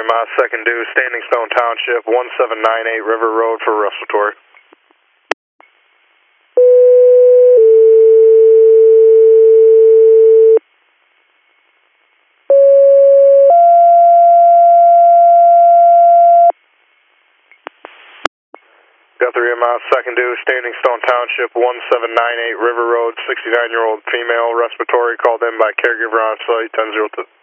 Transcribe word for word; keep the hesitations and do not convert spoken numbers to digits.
Mile second due, Standing Stone Township, one seven nine eight River Road for respiratory. Guthrie Mile second due, Standing Stone Township, one seven nine eight River Road, sixty-nine year old female respiratory called in by caregiver on site, ten zero two.